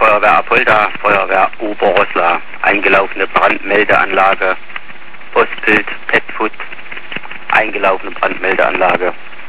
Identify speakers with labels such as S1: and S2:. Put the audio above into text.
S1: Feuerwehr Apolda, Feuerwehr Oberrosslar, eingelaufene Brandmeldeanlage, Postbild, Petfoot, eingelaufene Brandmeldeanlage.